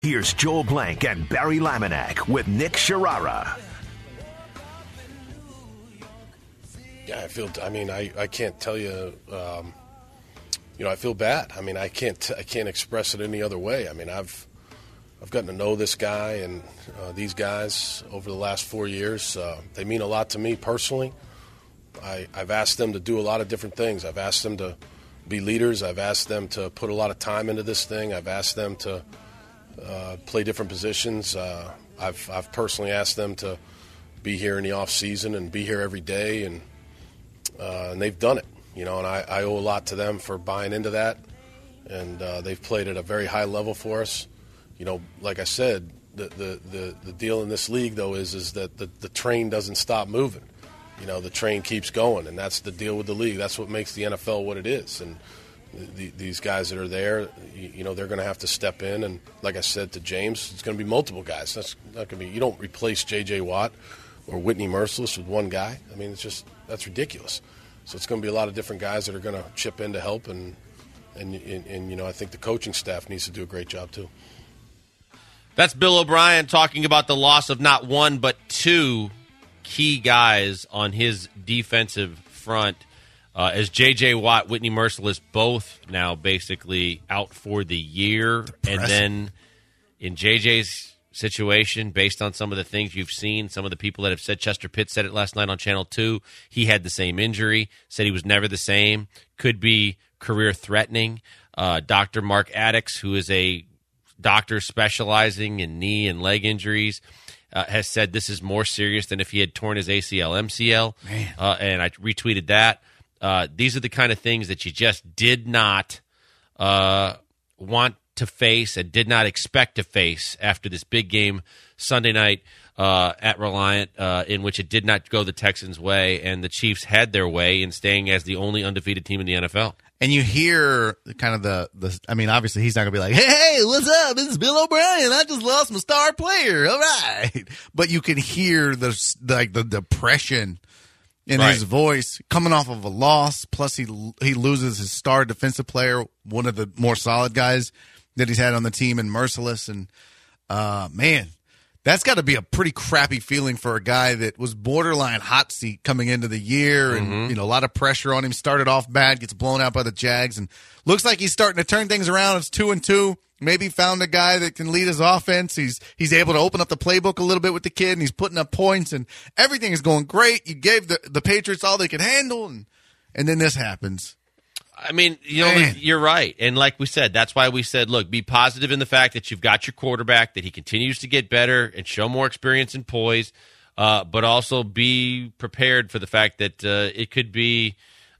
Here's Joel Blank and Barry Laminack with Nick Sharara. Yeah, I can't tell you, I feel bad. I mean, I can't express it any other way. I mean, I've gotten to know this guy and these guys over the last 4 years. They mean a lot to me personally. I've asked them to do a lot of different things. I've asked them to be leaders. I've asked them to put a lot of time into this thing. I've asked them to play different positions. I've personally asked them to be here in the off season and be here every day, and they've done it. And I owe a lot to them for buying into that, and they've played at a very high level for us. Like I said, the deal in this league though is that the train doesn't stop moving. The train keeps going, and that's the deal with the league. That's what makes the NFL what it is, and these guys that are there, they're going to have to step in. And like I said to James, it's going to be multiple guys. That's not going to be. You don't replace J.J. Watt or Whitney Mercilus with one guy. I mean, that's ridiculous. So it's going to be a lot of different guys that are going to chip in to help, and I think the coaching staff needs to do a great job too. That's Bill O'Brien talking about the loss of not one but two key guys on his defensive front. As J.J. Watt, Whitney Mercilus, both now basically out for the year. Depressing. And then in J.J.'s situation, based on some of the things you've seen, some of the people that have said, Chester Pitt said it last night on Channel 2, he had the same injury, said he was never the same, could be career-threatening. Dr. Mark Addix, who is a doctor specializing in knee and leg injuries, has said this is more serious than if he had torn his ACL, MCL. And I retweeted that. These are the kind of things that you just did not want to face and did not expect to face after this big game Sunday night at Reliant, in which it did not go the Texans' way, and the Chiefs had their way in staying as the only undefeated team in the NFL. And you hear kind of obviously he's not going to be like, hey, what's up? This is Bill O'Brien. I just lost my star player. All right. But you can hear the depression in his voice coming off of a loss. Plus he loses his star defensive player, one of the more solid guys that he's had on the team, and Mercilus. And man, that's got to be a pretty crappy feeling for a guy that was borderline hot seat coming into the year, and a lot of pressure on him. Started off bad, gets blown out by the Jags, and looks like he's starting to turn things around. It's 2-2. Maybe found a guy that can lead his offense. He's able to open up the playbook a little bit with the kid, and he's putting up points, and everything is going great. You gave the Patriots all they could handle, and then this happens. I mean, you're right. And like we said, that's why we said, look, be positive in the fact that you've got your quarterback, that he continues to get better and show more experience and poise, but also be prepared for the fact that it could be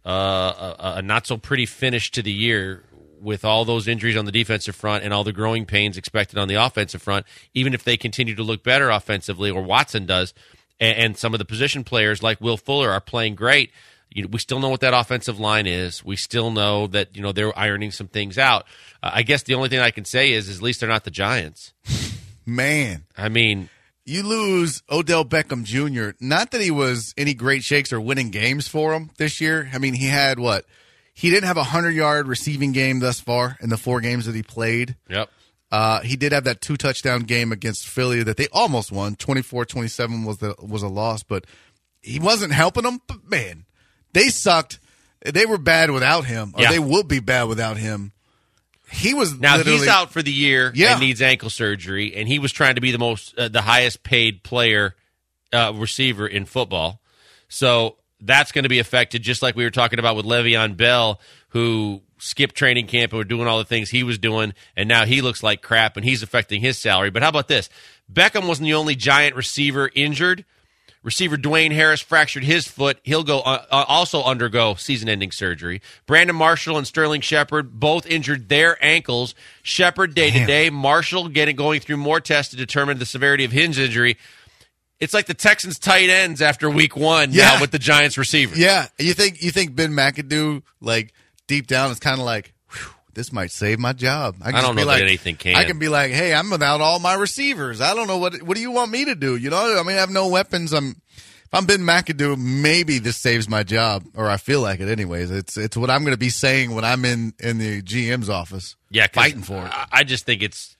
a not-so-pretty finish to the year with all those injuries on the defensive front and all the growing pains expected on the offensive front, even if they continue to look better offensively, or Watson does, and some of the position players like Will Fuller are playing great. We still know what that offensive line is. We still know that they're ironing some things out. I guess the only thing I can say is at least they're not the Giants. Man. I mean, you lose Odell Beckham Jr. Not that he was any great shakes or winning games for him this year. I mean, he had what? He didn't have a 100-yard receiving game thus far in the 4 games that he played. Yep. He did have that 2-touchdown game against Philly that they almost won. 24-27 was a loss, but he wasn't helping them. But man, they sucked. They were bad without him, or they would be bad without him. He was he's out for the year and needs ankle surgery, and he was trying to be the highest paid player receiver in football. So that's going to be affected, just like we were talking about with Le'Veon Bell, who skipped training camp and were doing all the things he was doing, and now he looks like crap, and he's affecting his salary. But how about this? Beckham wasn't the only Giant receiver injured. Receiver Dwayne Harris fractured his foot. He'll also undergo season-ending surgery. Brandon Marshall and Sterling Shepard both injured their ankles. Shepard day-to-day. Marshall going through more tests to determine the severity of his injury. It's like the Texans tight ends after week 1 now with the Giants receivers. Yeah. You think Ben McAdoo, like, deep down is kind of like, this might save my job. I don't know that anything can. I can be like, hey, I'm without all my receivers. I don't know what do you want me to do? I mean, I have no weapons. If I'm Ben McAdoo, maybe this saves my job, or I feel like it anyways. It's what I'm going to be saying when I'm in the GM's office. Yeah, fighting for it. I just think it's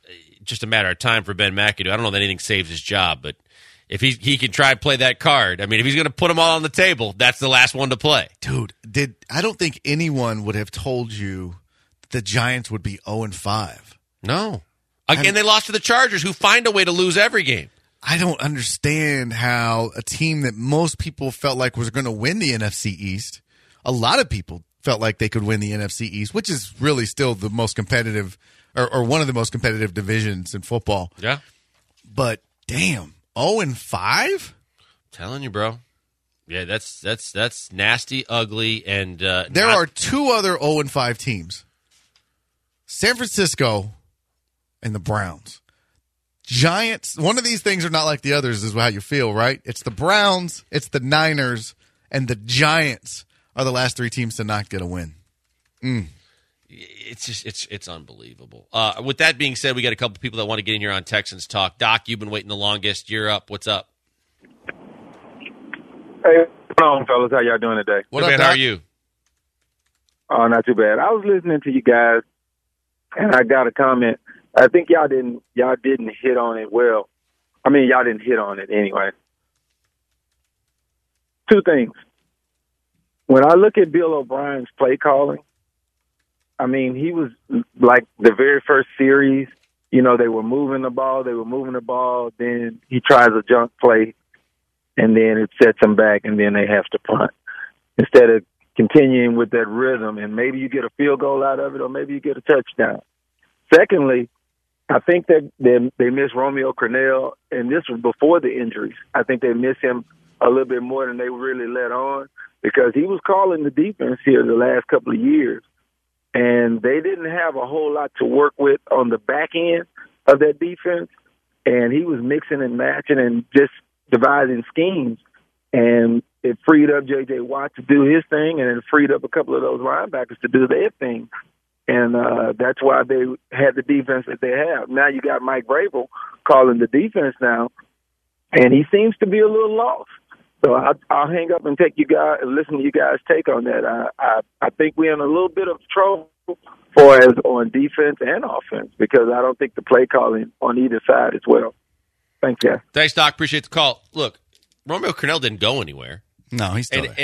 just a matter of time for Ben McAdoo. I don't know that anything saves his job, but if he can try and play that card, I mean, if he's going to put them all on the table, that's the last one to play. Dude, I don't think anyone would have told you the Giants would be 0-5. No. Again, they lost to the Chargers, who find a way to lose every game. I don't understand how a team that most people felt like was going to win the NFC East, a lot of people felt like they could win the NFC East, which is really still the most competitive or one of the most competitive divisions in football. Yeah. But damn, 0-5? Telling you, bro. Yeah, that's nasty, ugly, and there are two other 0-5 teams. San Francisco and the Browns. Giants, one of these things are not like the others is how you feel, right? It's the Browns, it's the Niners, and the Giants are the last three teams to not get a win. It's just it's unbelievable. With that being said, we got a couple people that want to get in here on Texans Talk. Doc, you've been waiting the longest. You're up. What's up? Hey, what's on, fellas? How y'all doing today? What up, Doc? How are you? Oh, not too bad. I was listening to you guys, and I got a comment. I think y'all didn't hit on it well. I mean, y'all didn't hit on it anyway. Two things. When I look at Bill O'Brien's play calling, I mean, he was like the very first series, they were moving the ball, then he tries a junk play, and then it sets them back, and then they have to punt. Instead of continuing with that rhythm, and maybe you get a field goal out of it, or maybe you get a touchdown. Secondly, I think that they miss Romeo Crennel, and this was before the injuries. I think they miss him a little bit more than they really let on, because he was calling the defense here the last couple of years, and they didn't have a whole lot to work with on the back end of that defense, and he was mixing and matching and just devising schemes, and it freed up J.J. Watt to do his thing, and it freed up a couple of those linebackers to do their thing. And that's why they had the defense that they have. Now you got Mike Vrabel calling the defense now, and he seems to be a little lost. So I'll hang up and take you guys and listen to you guys' take on that. I think we're in a little bit of trouble on defense and offense, because I don't think the play calling on either side as well. Thanks, guys. Thanks, Doc. Appreciate the call. Look, Romeo Crennel didn't go anywhere. No, he's still there. And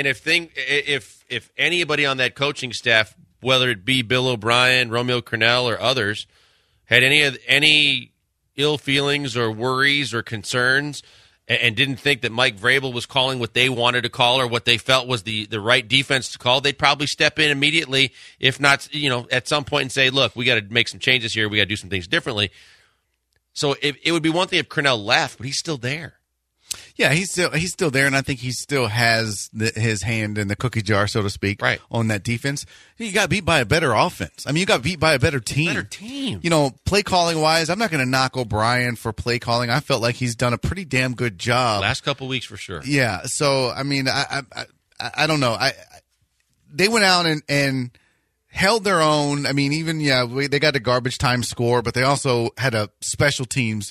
if anybody on that coaching staff, whether it be Bill O'Brien, Romeo Crennel, or others, had any ill feelings or worries or concerns, and didn't think that Mike Vrabel was calling what they wanted to call or what they felt was the right defense to call, they'd probably step in immediately, if not, at some point, and say, look, we got to make some changes here. We got to do some things differently. So it would be one thing if Crennel left, but he's still there. Yeah, he's still there, and I think he still has his hand in the cookie jar, so to speak, right, on that defense. You got beat by a better offense. I mean, you got beat by a better team. Play calling wise, I'm not going to knock O'Brien for play calling. I felt like he's done a pretty damn good job last couple of weeks for sure. Yeah, so I mean, I don't know. They went out and held their own. I mean, even they got a garbage time score, but they also had a special teams,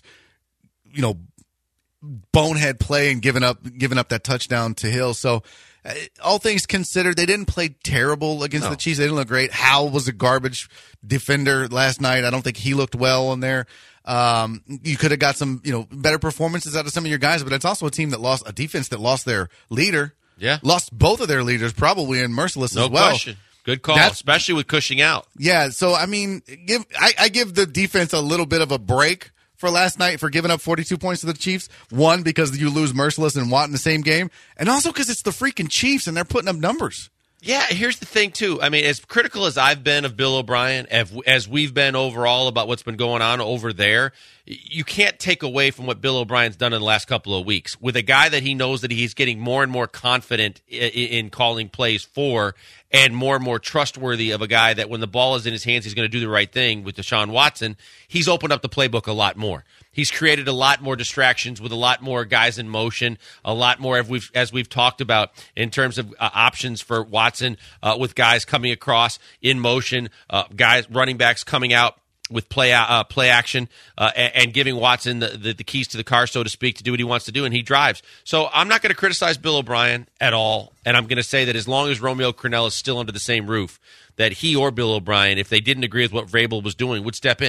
bonehead play and giving up that touchdown to Hill. So all things considered, they didn't play terrible against the Chiefs. They didn't look great. Howell was a garbage defender last night. I don't think he looked well in there. You could have got some, better performances out of some of your guys, but it's also a team that lost a defense that lost their leader. Yeah. Lost both of their leaders probably in Merciless as well. No question. Good call, especially with Cushing out. Yeah. So, I mean, I give the defense a little bit of a break for last night for giving up 42 points to the Chiefs. One, because you lose Merciless and Watt in the same game, and also because it's the freaking Chiefs and they're putting up numbers. Yeah, here's the thing, too. I mean, as critical as I've been of Bill O'Brien, as we've been overall about what's been going on over there, you can't take away from what Bill O'Brien's done in the last couple of weeks. With a guy that he knows that he's getting more and more confident in calling plays for, and more trustworthy of a guy that when the ball is in his hands, he's going to do the right thing with Deshaun Watson, he's opened up the playbook a lot more. He's created a lot more distractions with a lot more guys in motion, a lot more, as we've talked about, in terms of options for Watson with guys coming across in motion, guys, running backs coming out with play action, and giving Watson the keys to the car, so to speak, to do what he wants to do, and he drives. So I'm not going to criticize Bill O'Brien at all, and I'm going to say that as long as Romeo Crennel is still under the same roof, that he or Bill O'Brien, if they didn't agree with what Vrabel was doing, would step in.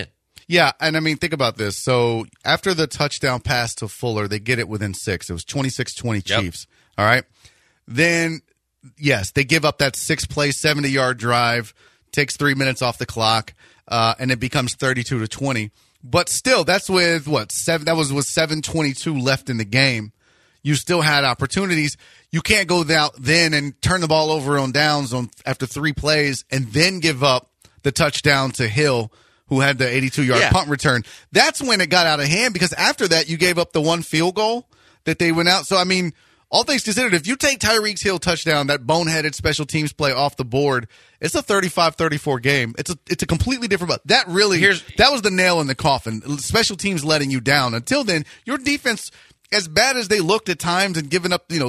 Yeah, and I mean, think about this. So after the touchdown pass to Fuller, they get it within 6. It was 26-20 Chiefs. All right. Then, yes, they give up that 6-play, 70-yard drive, takes 3 minutes off the clock, and it becomes 32-20. But still, that's with, that was with 7:22 left in the game. You still had opportunities. You can't go out then and turn the ball over on downs after 3 plays and then give up the touchdown to Hill, who had the 82-yard punt return. That's when it got out of hand, because after that, you gave up the 1 field goal that they went out. So, I mean, all things considered, if you take Tyreek Hill touchdown, that boneheaded special teams play off the board, it's a 35-34 game. It's a completely different. That was the nail in the coffin. Special teams letting you down. Until then, your defense, as bad as they looked at times and giving up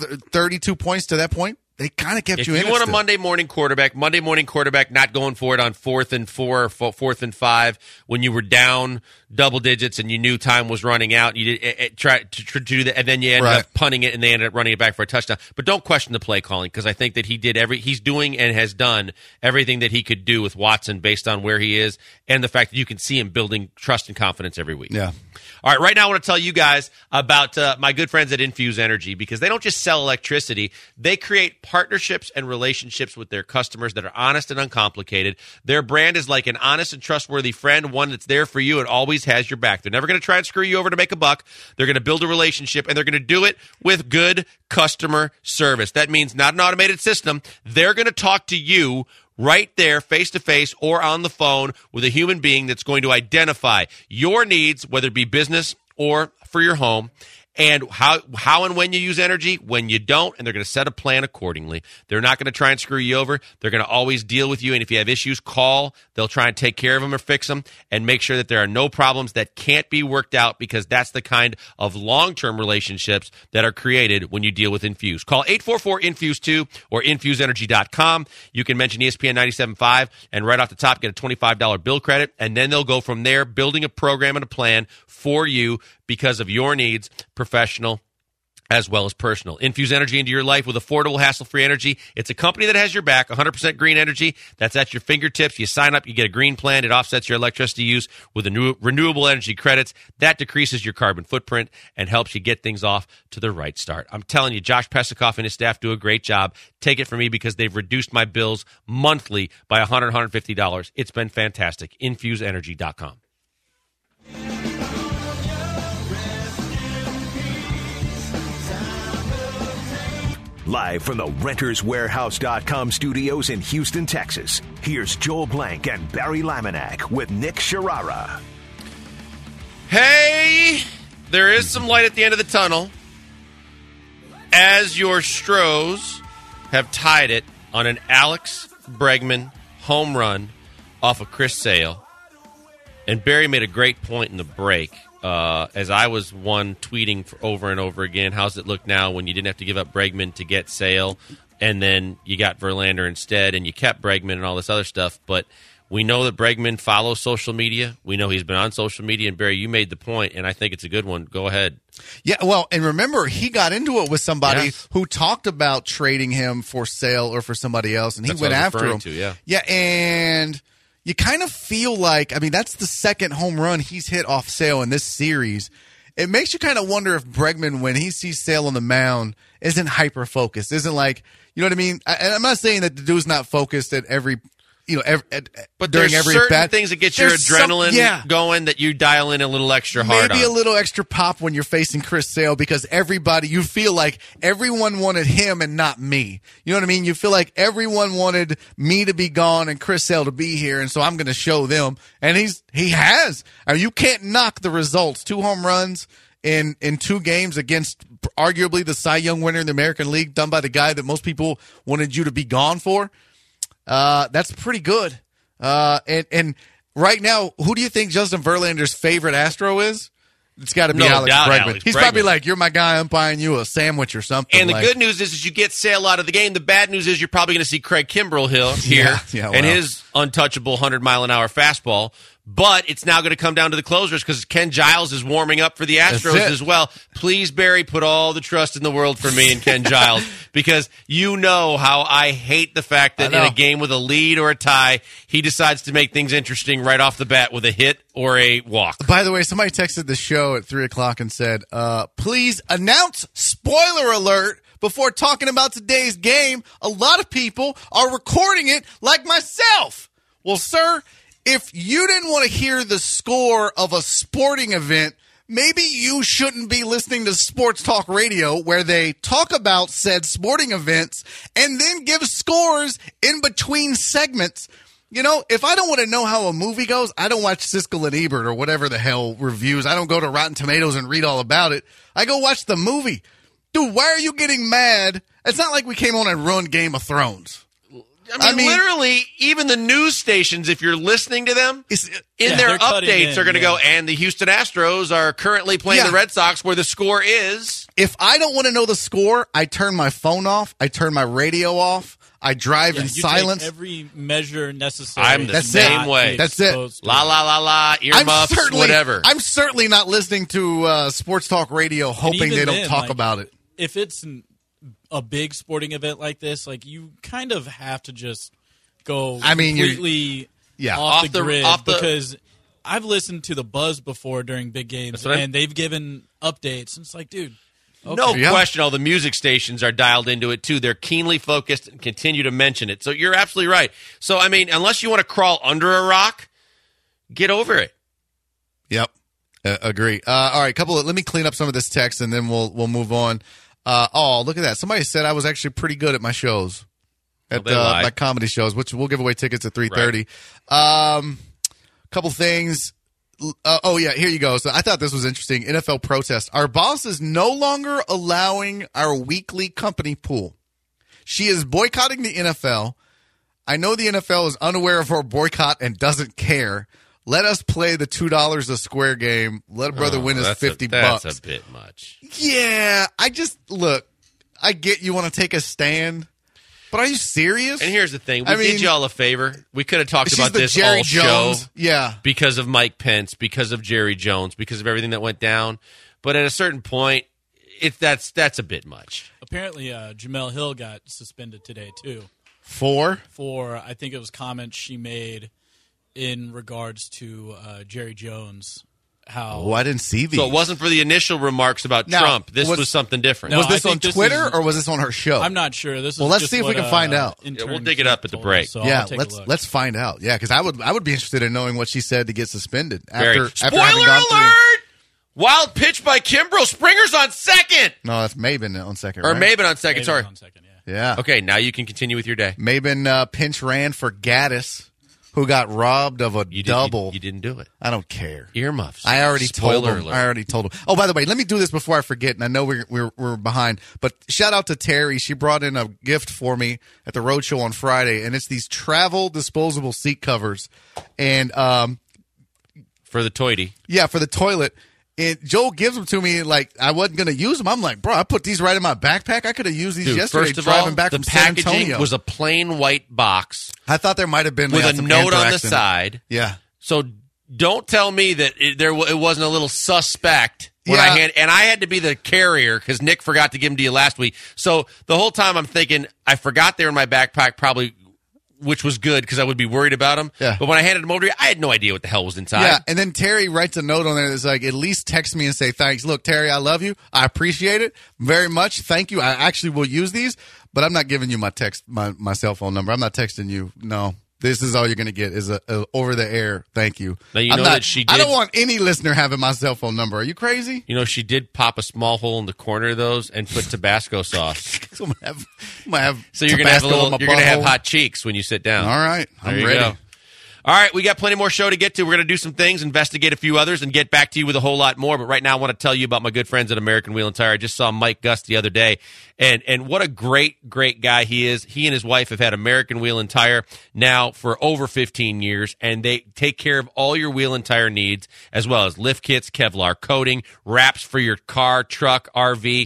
32 points to that point, they kind of kept you in. If you want a Monday morning quarterback not going for it on 4th and 4 or 4th and 5 when you were down double digits and you knew time was running out, you did try to do that, and then you ended up punting it and they ended up running it back for a touchdown. But don't question the play calling, because I think that he's doing and has done everything that he could do with Watson based on where he is and the fact that you can see him building trust and confidence every week. Yeah. All right, right now I want to tell you guys about my good friends at Infuse Energy, because they don't just sell electricity. They create partnerships and relationships with their customers that are honest and uncomplicated. Their brand is like an honest and trustworthy friend, one that's there for you and always has your back. They're never going to try and screw you over to make a buck. They're going to build a relationship, and they're going to do it with good customer service. That means not an automated system. They're going to talk to you right there, face-to-face or on the phone with a human being that's going to identify your needs, whether it be business or for your home, and how and when you use energy, when you don't, and they're going to set a plan accordingly. They're not going to try and screw you over. They're going to always deal with you, and if you have issues, call. They'll try and take care of them or fix them and make sure that there are no problems that can't be worked out, because that's the kind of long-term relationships that are created when you deal with Infuse. Call 844-INFUSE2 or InfuseEnergy.com. You can mention ESPN 97.5 and right off the top get a $25 bill credit, and then they'll go from there building a program and a plan for you because of your needs, professional as well as personal. Infuse energy into your life with affordable, hassle-free energy. It's a company that has your back, 100% green energy. That's at your fingertips. You sign up, you get a green plan. It offsets your electricity use with renewable energy credits. That decreases your carbon footprint and helps you get things off to the right start. I'm telling you, Josh Pesikoff and his staff do a great job. Take it from me, because they've reduced my bills monthly by $100, $150. It's been fantastic. InfuseEnergy.com. Live from the RentersWarehouse.com studios in Houston, Texas, here's Joel Blank and Barry Laminack with Nick Sharara. Hey, there is some light at the end of the tunnel, as your Stros have tied it on an Alex Bregman home run off of Chris Sale. And Barry made a great point in the break. As I was tweeting over and over again, how's it look now when you didn't have to give up Bregman to get Sale, and then you got Verlander instead, and you kept Bregman and all this other stuff. But we know that Bregman follows social media. We know he's been on social media. And, Barry, you made the point, and I think it's a good one. Go ahead. Yeah, well, and remember, he got into it with somebody who talked about trading him for Sale or for somebody else, and he went after him. Yeah, and you kind of feel like, I mean, that's the second home run he's hit off Sale in this series. It makes you kind of wonder if Bregman, when he sees Sale on the mound, isn't hyper-focused, isn't like, you know what I mean? And I'm not saying that the dude's not focused at every but during there's every certain bat. things that get your adrenaline going that you dial in a little extra hard Maybe on. a little extra pop when you're facing Chris Sale, because you feel like everyone wanted him and not me. You know what I mean? You feel like everyone wanted me to be gone and Chris Sale to be here, and so I'm going to show them. And he has. I mean, you can't knock the results. 2 home runs in 2 games against arguably the Cy Young winner in the American League, done by the guy that most people wanted you to be gone for. That's pretty good. And right now, who do you think Justin Verlander's favorite Astro is? It's got to be Alex Bregman. He's probably like, you're my guy, I'm buying you a sandwich or something. And the good news is you get Sale out of the game. The bad news is you're probably going to see Craig Kimbrell here and his untouchable 100-mile-an-hour fastball But it's now going to come down to the closers because Ken Giles is warming up for the Astros as well. Please, Barry, put all the trust in the world for me and Ken Giles because you know how I hate the fact that in a game with a lead or a tie, he decides to make things interesting right off the bat with a hit or a walk. By the way, somebody texted the show at 3 o'clock and said, please announce spoiler alert before talking about today's game. A lot of people are recording it like myself. Well, sir, if you didn't want to hear the score of a sporting event, maybe you shouldn't be listening to Sports Talk Radio where they talk about said sporting events and then give scores in between segments. You know, if I don't want to know how a movie goes, I don't watch Siskel and Ebert or whatever the hell reviews. I don't go to Rotten Tomatoes and read all about it. I go watch the movie. Dude, why are you getting mad? It's not like we came on and ruined Game of Thrones. I mean, literally, even the news stations, if you're listening to them, in their updates are going to go, and the Houston Astros are currently playing the Red Sox where the score is. If I don't want to know the score, I turn my phone off. I turn my radio off. I drive in silence. Take every measure necessary. I'm the same way. That's it. La, la, la, la, earmuffs, whatever. I'm certainly not listening to Sports Talk Radio hoping they don't talk about it. If it's a big sporting event like this, like you kind of have to just go completely off the grid because I've listened to the buzz before during big games and they've given updates and it's like, dude, okay. No question all the music stations are dialed into it too. They're keenly focused and continue to mention it. So you're absolutely right. So I mean, unless you want to crawl under a rock, get over it. Yep. Agree. All right, let me clean up some of this text and then we'll move on. Look at that. Somebody said I was actually pretty good at my shows, at my comedy shows, which we'll give away tickets at 3:30. Right. Couple things. Here you go. So I thought this was interesting. NFL protest. Our boss is no longer allowing our weekly company pool. She is boycotting the NFL. I know the NFL is unaware of our boycott and doesn't care. Let us play the $2 a square game. Let a brother win his $50. That's a bit much. Yeah, I get you want to take a stand, but are you serious? And here's the thing. We did y'all a favor. We could have talked about this Jerry all Jones. show because of Mike Pence, because of Jerry Jones, because of everything that went down. But at a certain point, that's a bit much. Apparently, Jemele Hill got suspended today, too. For, I think it was comments she made in regards to Jerry Jones. I didn't see these. So it wasn't for the initial remarks about Trump. This was something different. Was this on Twitter or was this on her show? I'm not sure. Let's see if we can find out. We'll dig it up at the break. So let's find out. Yeah, because I would be interested in knowing what she said to get suspended. Spoiler alert! Wild pitch by Kimbrel. Springer's on second. No, that's Maben on second. Or right? Maben on second. Sorry. On second, yeah. Okay, now you can continue with your day. Maben pinch ran for Gaddis, who got robbed of a double. You didn't do it. I don't care. Earmuffs. I already told him. Alert. I already told him. Oh, by the way, let me do this before I forget, and I know we're behind, but shout out to Terry. She brought in a gift for me at the Roadshow on Friday, and it's these travel disposable seat covers. And for the toity. Yeah, for the toilet. And Joel gives them to me like I wasn't going to use them. I'm like, bro, I put these right in my backpack. I could have used these yesterday first of driving all, back the from San Antonio. The packaging was a plain white box. I thought there might have been with a note on the side. Yeah. So don't tell me that it wasn't a little suspect when I had to be the carrier because Nick forgot to give them to you last week. So the whole time I'm thinking I forgot they were in my backpack probably, which was good because I would be worried about them. Yeah. But when I handed them over to you, I had no idea what the hell was inside. Yeah, and then Terry writes a note on there that's like, at least text me and say thanks. Look, Terry, I love you. I appreciate it very much. Thank you. I actually will use these, but I'm not giving you my cell phone number. I'm not texting you. No. This is all you're going to get is a over the air thank you. Now you know that she did. I don't want any listener having my cell phone number. Are you crazy? You know, she did pop a small hole in the corner of those and put Tabasco sauce. So I'm gonna have so you're going to have you're going to have hot cheeks when you sit down. All right. I'm ready. Go. All right, we got plenty more show to get to. We're going to do some things, investigate a few others, and get back to you with a whole lot more. But right now, I want to tell you about my good friends at American Wheel and Tire. I just saw Mike Gus the other day, and what a great guy he is. He and his wife have had American Wheel and Tire now for over 15 years, and they take care of all your wheel and tire needs, as well as lift kits, Kevlar coating, wraps for your car, truck, RV.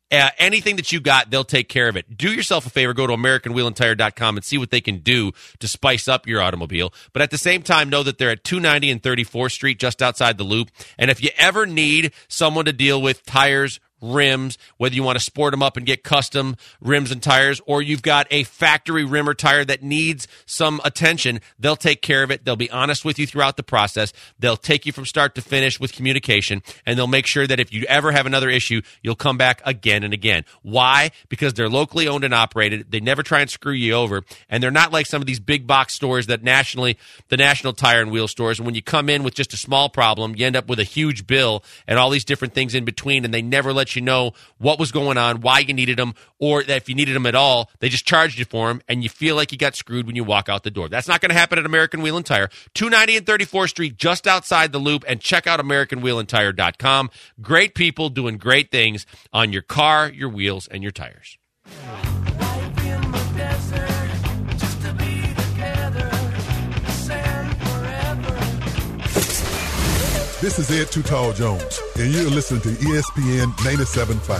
Anything that you got, they'll take care of it. Do yourself a favor, go to AmericanWheelAndTire.com and see what they can do to spice up your automobile. But at the same time, know that they're at 290 and 34th Street, just outside the Loop. And if you ever need someone to deal with tires, rims, whether you want to sport them up and get custom rims and tires, or you've got a factory rim or tire that needs some attention, they'll take care of it. They'll be honest with you throughout the process. They'll take you from start to finish with communication, and they'll make sure that if you ever have another issue, you'll come back again and again. Why? Because they're locally owned and operated. They never try and screw you over, and they're not like some of these big box stores that nationally, the national tire and wheel stores, and when you come in with just a small problem, you end up with a huge bill and all these different things in between, and they never let you know what was going on, why you needed them, or that if you needed them at all, they just charged you for them, and you feel like you got screwed when you walk out the door. That's not going to happen at American Wheel and Tire. 290 and 34th Street, just outside the Loop, and check out AmericanWheelAndTire.com. Great people doing great things on your car, your wheels, and your tires. This is Ed Too Tall Jones, and you're listening to ESPN 97.5.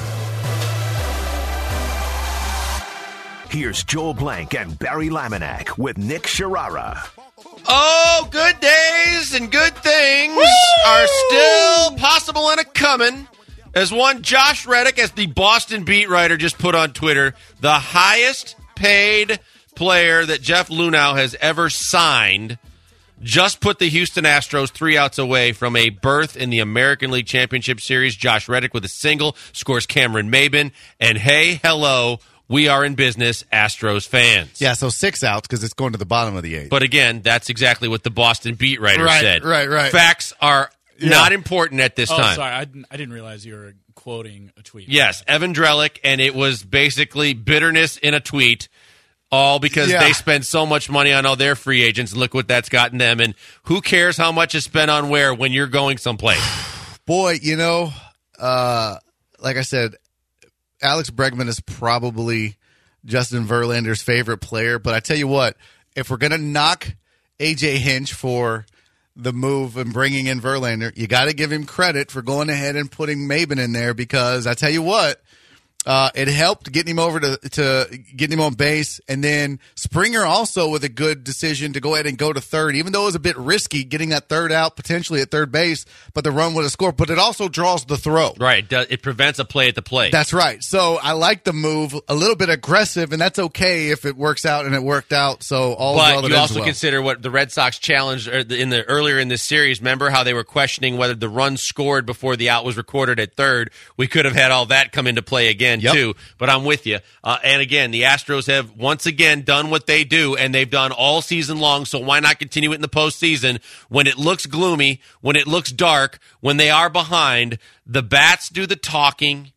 Here's Joel Blank and Barry Laminack with Nick Sharara. Oh, good days and good things are still possible and a-coming. As one Josh Reddick, as the Boston beat writer, just put on Twitter, the highest paid player that Jeff Luhnow has ever signed just put the Houston Astros 3 outs away from a berth in the American League Championship Series. Josh Reddick with a single scores Cameron Maybin. And hey, hello, we are in business, Astros fans. Yeah, so 6 outs because it's going to the bottom of the 8th. But again, that's exactly what the Boston beat writer said. Right. Facts are not important at this time. Sorry, I didn't realize you were quoting a tweet. Yes, Evan Drellick, and it was basically bitterness in a tweet. All because they spend so much money on all their free agents. Look what that's gotten them. And who cares how much is spent on where when you're going someplace? Boy, like I said, Alex Bregman is probably Justin Verlander's favorite player. But I tell you what, if we're going to knock A.J. Hinch for the move and bringing in Verlander, you got to give him credit for going ahead and putting Maybin in there because I tell you what, it helped getting him over to getting him on base, and then Springer also with a good decision to go ahead and go to third, even though it was a bit risky getting that third out potentially at third base, but the run would have scored. But it also draws the throw. Right, it prevents a play at the plate. That's right. So I like the move, a little bit aggressive, and that's okay if it works out, and it worked out. So but you also consider what the Red Sox challenged earlier in this series. Remember how they were questioning whether the run scored before the out was recorded at third? We could have had all that come into play again. Too, but I'm with you. And again, the Astros have once again done what they do, and they've done all season long, so why not continue it in the postseason? When it looks gloomy, when it looks dark, when they are behind, the bats do the talking,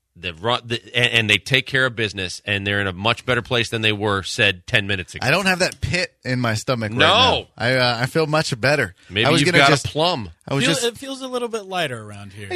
and they take care of business, and they're in a much better place than they were, said 10 minutes ago. I don't have that pit in my stomach right now. I feel much better. Maybe you've got a plum. It feels a little bit lighter around here.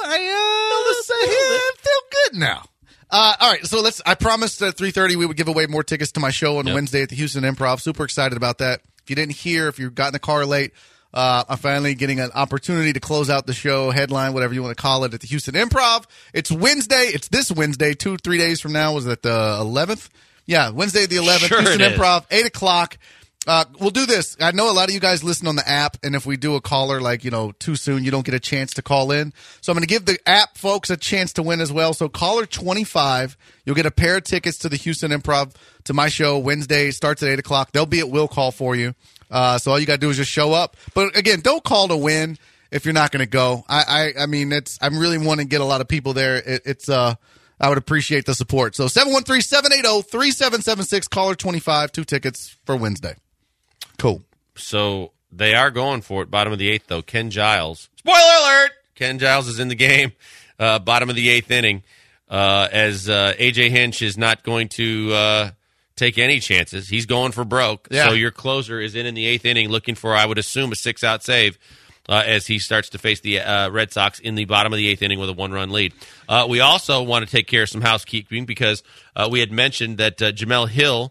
I feel good now. All right, so I promised at 3:30 we would give away more tickets to my show on Wednesday at the Houston Improv. Super excited about that. If you didn't hear, if you got in the car late, I'm finally getting an opportunity to close out the show, headline, whatever you want to call it, at the Houston Improv. It's Wednesday. It's this Wednesday, 2-3 days from now. Was it the 11th? Yeah, Wednesday the 11th, sure Houston Improv, 8 o'clock. We'll do this. I know a lot of you guys listen on the app, and if we do a caller too soon, you don't get a chance to call in. So I'm going to give the app folks a chance to win as well. So caller 25, you'll get a pair of tickets to the Houston Improv to my show Wednesday. Starts at 8 o'clock. They'll be at will call for you. So all you got to do is just show up. But again, don't call to win if you're not going to go. I mean, I'm really wanting to get a lot of people there. I would appreciate the support. So 713-780-3776, caller 25, 2 tickets for Wednesday. Cool. So they are going for it. Bottom of the 8th, though. Ken Giles. Spoiler alert! Ken Giles is in the game. Bottom of the 8th inning. As A.J. Hinch is not going to take any chances. He's going for broke. Yeah. So your closer is in the 8th inning looking for, I would assume, a 6-out save as he starts to face the Red Sox in the bottom of the 8th inning with a 1-run lead. We also want to take care of some housekeeping because we had mentioned that Jamel Hill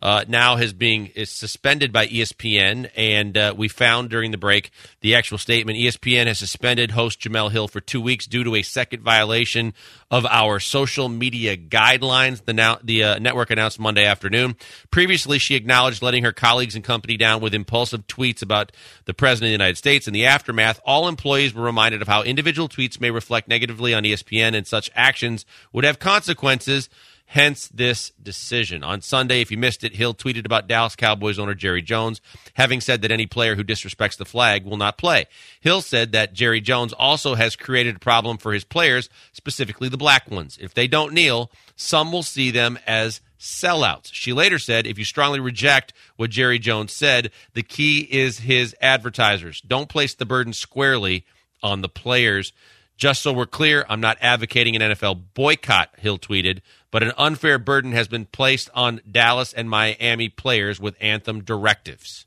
now is suspended by ESPN, and we found during the break the actual statement. ESPN has suspended host Jemele Hill for 2 weeks due to a second violation of our social media guidelines, the network announced Monday afternoon. Previously, she acknowledged letting her colleagues and company down with impulsive tweets about the President of the United States. In the aftermath, all employees were reminded of how individual tweets may reflect negatively on ESPN, and such actions would have consequences, hence this decision. On Sunday, if you missed it, Hill tweeted about Dallas Cowboys owner Jerry Jones, having said that any player who disrespects the flag will not play. Hill said that Jerry Jones also has created a problem for his players, specifically the black ones. If they don't kneel, some will see them as sellouts. She later said, if you strongly reject what Jerry Jones said, the key is his advertisers. Don't place the burden squarely on the players. Just so we're clear, I'm not advocating an NFL boycott, Hill tweeted, but an unfair burden has been placed on Dallas and Miami players with anthem directives.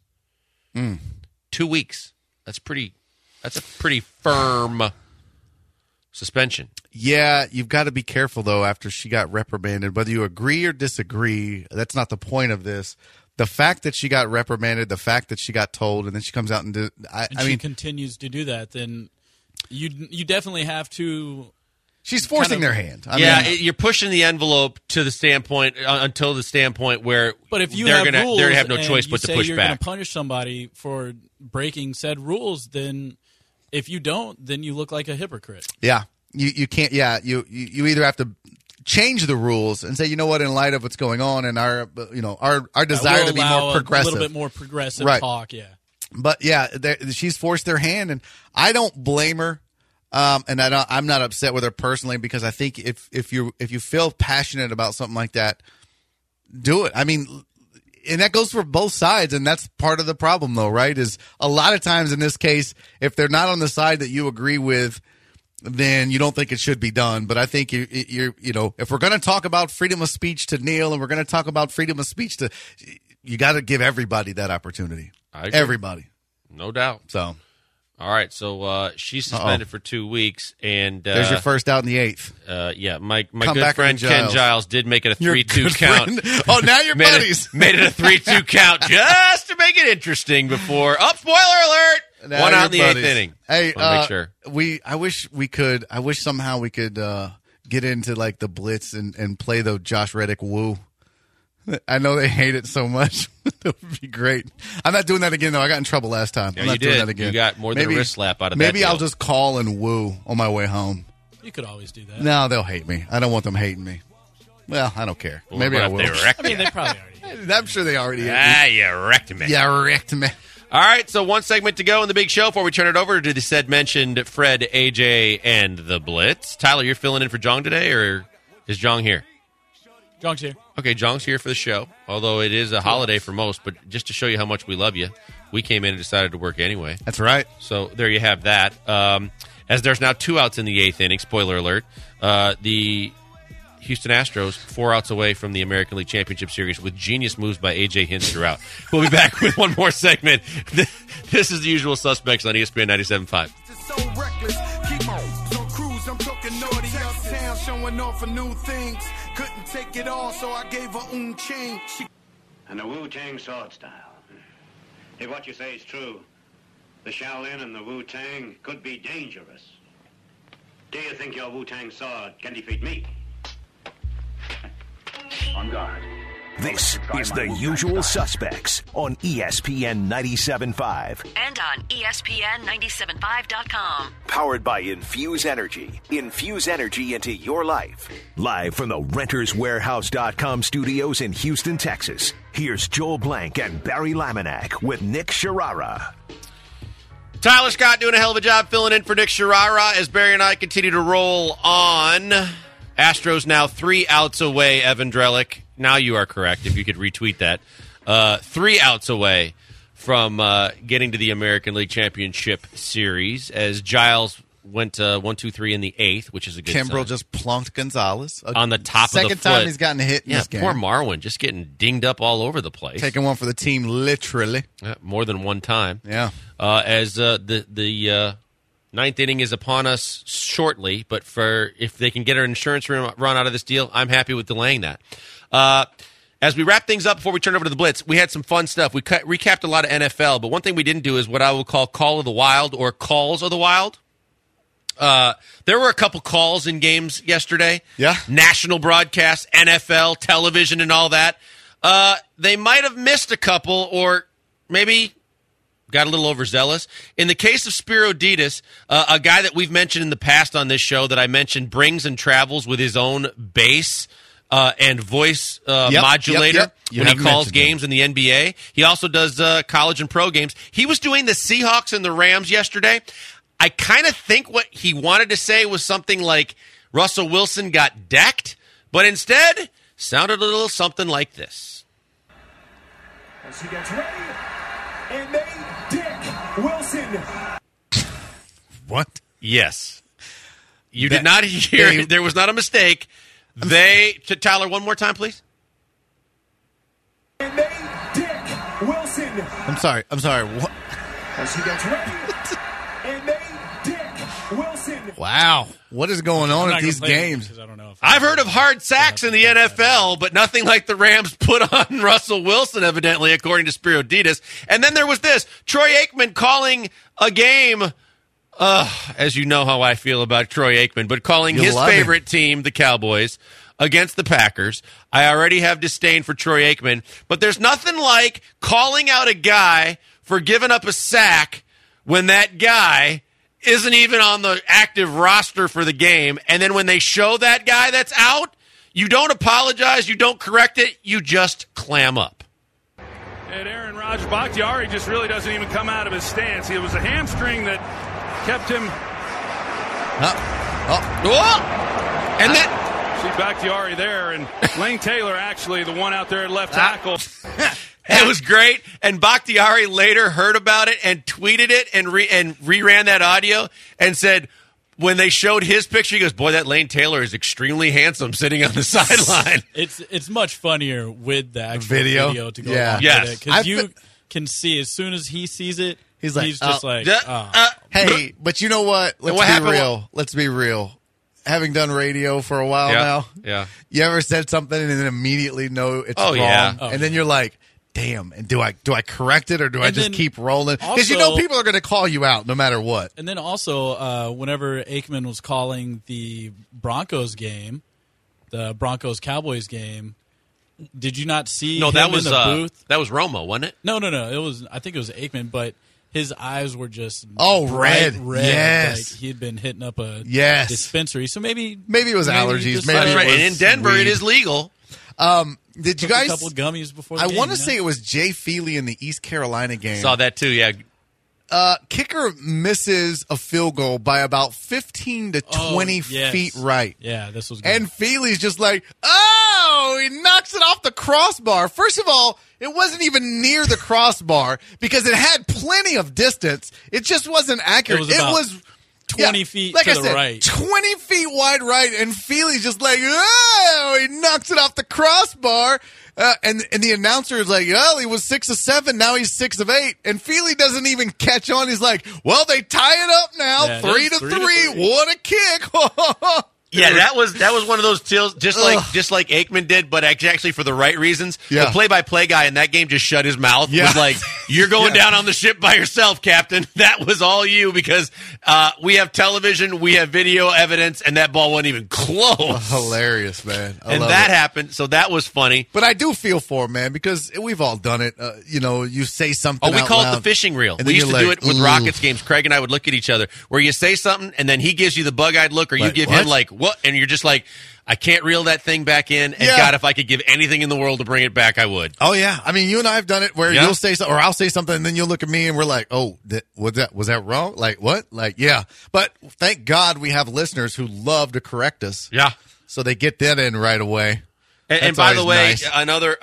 2 weeks. That's a pretty firm suspension. Yeah, you've got to be careful, though, after she got reprimanded. Whether you agree or disagree, that's not the point of this. The fact that she got reprimanded, the fact that she got told, and then she comes out and she continues to do that, then you definitely have to. She's forcing their hand. You're pushing the envelope to the standpoint until the standpoint where. But if you they're have rules, they have no choice but to push you're back. Going to punish somebody for breaking said rules, then if you don't, then you look like a hypocrite. Yeah, you can't. Yeah, you either have to change the rules and say, you know what, in light of what's going on and our desire to be more progressive, a little bit more progressive talk. Yeah. But yeah, she's forced their hand, and I don't blame her. And I'm not upset with her personally, because I think if you feel passionate about something like that, do it. I mean, and that goes for both sides, and that's part of the problem, though, right? Is a lot of times in this case, if they're not on the side that you agree with, then you don't think it should be done. But I think if we're going to talk about freedom of speech to kneel, and we're going to talk about freedom of speech you got to give everybody that opportunity. Everybody, no doubt. So. All right, so she's suspended for 2 weeks, and there's your first out in the 8th. Yeah, my good friend Ken Giles did make it a 3-2 count. Oh, now you're buddies. Made it a 3-2 count just to make it interesting before. Spoiler alert! Now one out in the buddies. 8th inning. Hey, make sure. I wish somehow we could get into like the blitz and play the Josh Reddick woo. I know they hate it so much. That would be great. I'm not doing that again, though. I got in trouble last time. I'm not doing that again. You got more than a wrist slap out of that. Maybe I'll just call and woo on my way home. You could always do that. No, they'll hate me. I don't want them hating me. Well, I don't care. Well, maybe I will. They probably already. I'm sure they already hate me. You wrecked me. Yeah, wrecked me. All right, so one segment to go in the big show before we turn it over to the said-mentioned Fred, AJ, and the Blitz. Tyler, you're filling in for Jong today, or is Jong here? Jong's here. Okay, Jong's here for the show, although it is a holiday for most, but just to show you how much we love you, we came in and decided to work anyway. That's right. So there you have that. As there's now 2 outs in the 8th inning, spoiler alert, the Houston Astros 4 outs away from the American League Championship Series with genius moves by A.J. Hinch throughout. We'll be back with one more segment. This is The Usual Suspects on ESPN 97.5. So reckless, keep on cruise, I'm talking naughty uptown, showing off for new things. Couldn't take it all, so I gave her chain. And the Wu-Tang sword style. If what you say is true, the Shaolin and the Wu-Tang could be dangerous. Do you think your Wu-Tang sword can defeat me? On guard. This is The Usual Suspects on ESPN 97.5. And on ESPN975.com. Powered by Infuse Energy. Infuse energy into your life. Live from the RentersWarehouse.com studios in Houston, Texas. Here's Joel Blank and Barry Laminack with Nick Sharara. Tyler Scott doing a hell of a job filling in for Nick Sharara as Barry and I continue to roll on. Astros now 3 outs away, Evan Drellick. Now you are correct, if you could retweet that. 3 outs away from getting to the American League Championship Series as Giles went 1-2-3 in the 8th, which is a good sign. Kimbrel just plunked Gonzalez. On the top of the foot. Second time he's gotten a hit in this game. Poor Marwin, just getting dinged up all over the place. Taking one for the team, literally. More than one time. Yeah. As the 9th inning is upon us shortly, but if they can get an insurance run out of this deal, I'm happy with delaying that. As we wrap things up before we turn over to the Blitz, we had some fun stuff. We recapped a lot of NFL, but one thing we didn't do is what I would call Call of the Wild or Calls of the Wild. There were a couple calls in games yesterday. Yeah. National broadcast, NFL, television, and all that. They might have missed a couple or maybe got a little overzealous. In the case of Spiro Dedes, a guy that we've mentioned in the past on this show that I mentioned brings and travels with his own bass and voice modulator when he calls games in the NBA. He also does college and pro games. He was doing the Seahawks and the Rams yesterday. I kind of think what he wanted to say was something like Russell Wilson got decked, but instead sounded a little something like this. As he gets ready, and they dick Wilson. What? Yes. You did not hear it. There was not a mistake. Tyler, one more time, please. And they dick Wilson. I'm sorry. What? As he gets ready, and they dick Wilson. Wow. What is going on at these games? I don't know I've heard of hard sacks in the NFL, but nothing like the Rams put on Russell Wilson, evidently, according to Spiro Dedes. And then there was this. Troy Aikman calling a game, as you know how I feel about Troy Aikman, but calling his favorite team, the Cowboys, against the Packers. I already have disdain for Troy Aikman, but there's nothing like calling out a guy for giving up a sack when that guy isn't even on the active roster for the game. And then when they show that guy that's out, you don't apologize, you don't correct it, you just clam up. And Aaron Rodgers, Bakhtiari just really doesn't even come out of his stance. It was a hamstring that kept him. And then see Bakhtiari there, and Lane Taylor actually the one out there at left tackle. It was great, and Bakhtiari later heard about it and tweeted it and reran that audio and said when they showed his picture, he goes, "Boy, that Lane Taylor is extremely handsome sitting on the sideline." It's much funnier with the actual video to go along with it, because you can see as soon as he sees it, he's just like, hey, but you know what? Let's be real. Having done radio for a while now, you ever said something and then immediately know it's wrong, and then you're like, damn, and do I correct it or do I just keep rolling? Because you know people are going to call you out no matter what. And then also, whenever Aikman was calling the Broncos game, the Broncos-Cowboys game, did you not see him in the booth? That was Romo, wasn't it? No. I think it was Aikman, but his eyes were just red. Like Yes. he had been hitting up a dispensary. So maybe it was allergies. Maybe that's right. And in Denver, it is legal. Did you guys? A couple of gummies before the I game, want to say it was Jay Feely in the East Carolina game. Saw that too. Yeah. Kicker misses a field goal by about 15 to 20 feet right. Yeah, this was good. And Feely's just like, he knocks it off the crossbar. First of all, it wasn't even near the crossbar because it had plenty of distance. It just wasn't accurate. It was 20 feet to the right. 20 feet wide right, and Feely's just like, he knocks it off the crossbar. And the announcer is like, well, he was 6 of 7, now he's 6 of 8. And Feely doesn't even catch on. He's like, well, they tie it up now, 3-3. What a kick. Yeah, that was one of those tills, just like Aikman did, but actually for the right reasons. Yeah. The play-by-play guy in that game just shut his mouth. Yeah. Was like, "You're going down on the ship by yourself, Captain." That was all you because we have television, we have video evidence, and that ball wasn't even close. Hilarious, man. And that happened, so that was funny. But I do feel for him, man, because we've all done it. You say something. We call it the fishing reel. We used to do it with Rockets games. Craig and I would look at each other, where you say something, and then he gives you the bug-eyed look, or you give him like, what? And you're just like, I can't reel that thing back in. And God, if I could give anything in the world to bring it back, I would. Oh yeah, I mean, you and I have done it where you'll say something, or I'll say something, and then you'll look at me, and we're like, "Oh, was that wrong? Like what? Like yeah." But thank God we have listeners who love to correct us. Yeah, so they get that in right away. And by the way, nice. another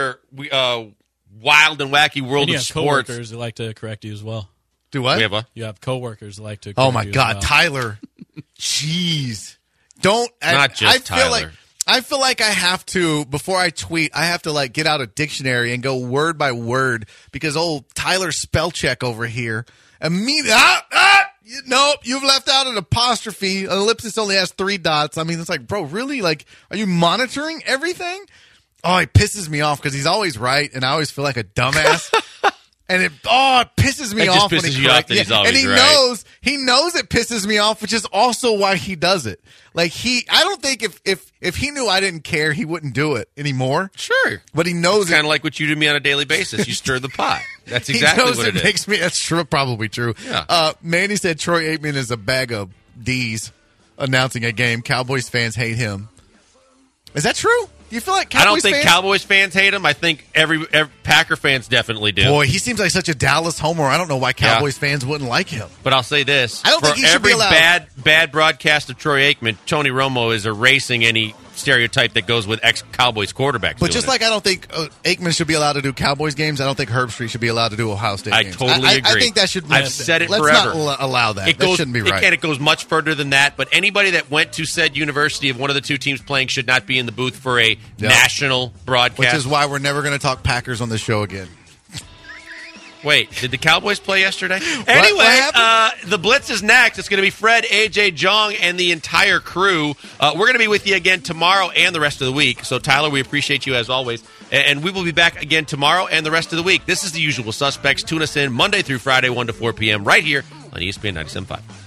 wild and wacky world of sports. Coworkers that like to correct you as well. Do what? You have coworkers that like to. Oh my God, Tyler! Jeez. Not just Tyler. I feel like I have to, before I tweet, I have to like get out a dictionary and go word by word because old Tyler Spellcheck over here immediately, nope, you've left out an apostrophe. An ellipsis only has 3 dots. I mean, it's like, bro, really? Like, are you monitoring everything? Oh, he pisses me off because he's always right, and I always feel like a dumbass. And it pisses me off when he corrects. He's always and he right. knows it pisses me off, which is also why he does it. Like I don't think if he knew I didn't care, he wouldn't do it anymore. Sure, but he knows it's kind of like what you do to me on a daily basis. You stir the pot. That's exactly what it makes me. That's true. Probably true. Yeah. Manny said Troy Aikman is a bag of D's announcing a game. Cowboys fans hate him. Is that true? Do you feel like Cowboys fans? Cowboys fans hate him. I think every Packer fans definitely do. Boy, he seems like such a Dallas homer. I don't know why Cowboys fans wouldn't like him. But I'll say this. I don't think he should be allowed. For every bad broadcast of Troy Aikman, Tony Romo is erasing any stereotype that goes with ex-Cowboys quarterbacks. But just like I don't think Aikman should be allowed to do Cowboys games, I don't think Herbstreit should be allowed to do Ohio State games. I totally agree. I think that should. I've said it let's forever. Let's not allow that. That shouldn't be right. It goes much further than that. But anybody that went to said university of one of the two teams playing should not be in the booth for a national broadcast. Which is why we're never going to talk Packers on the show again. Wait, did the Cowboys play yesterday? Anyway, the Blitz is next. It's going to be Fred, AJ, Jong, and the entire crew. We're going to be with you again tomorrow and the rest of the week. So, Tyler, we appreciate you as always. And we will be back again tomorrow and the rest of the week. This is The Usual Suspects. Tune us in Monday through Friday, 1 to 4 p.m. right here on ESPN 97.5.